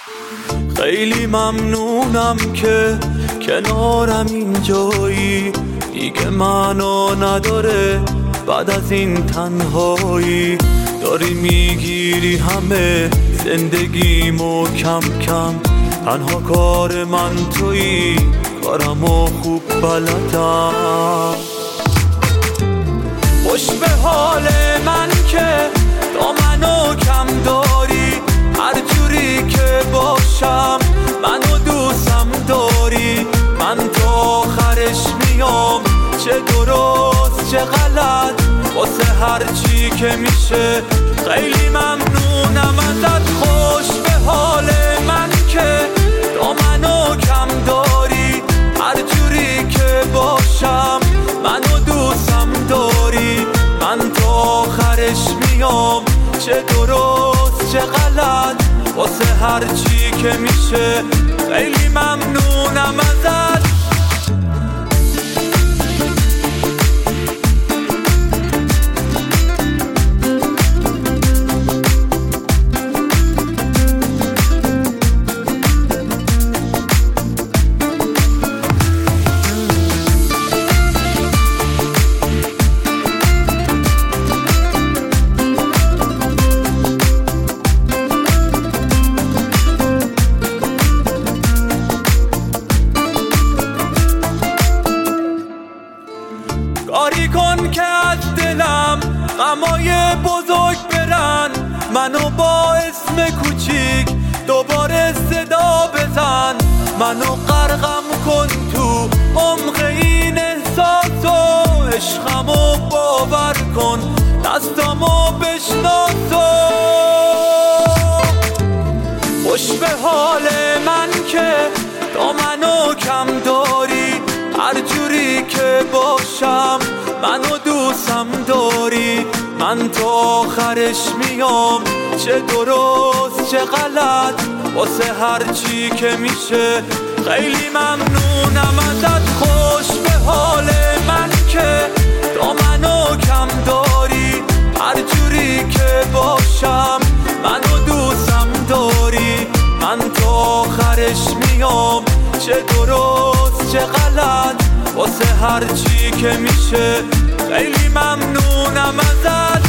خیلی ممنونم که کنارم اینجایی، دیگه منو نداره بعد از این تنهایی. داری میگیری همه زندگیمو کم کم، تنها کار من تویی، کارمو خوب بلدم. خوش به حال من که دامنو کم داری، هر جوری که باشم منو دوستم داری. من تا آخرش میام، چه درست چه غلط، واسه هر چی که میشه خیلی ممنونم ازت. خوش به حال من که دامنو کم داری، هر جوری که باشم منو دوستم داری. من تا آخرش میام، چه درست چه غلط، واسه هر چی که میشه خیلی ممنونم ازت. کاری کن که از دلم غمای بزرگ برن، منو با اسم کوچیک دوباره صدا بزن. منو غرقم کن تو عمق این احساس و عشقمو باور کن، دستامو بشناس و خوش به حال من که دامنو کم داری، هر جوری که باشم منو دوستم داری. من تا آخرش میام، چه درست چه غلط، واسه هر چی که میشه خیلی ممنونم ازت. خوش به حال من که دامنو کم داری، هر جوری که باشم منو دوستم داری. من تا آخرش میام، چه درست چه غلط، واسه هر چی که میشه خیلی ممنونم ازت.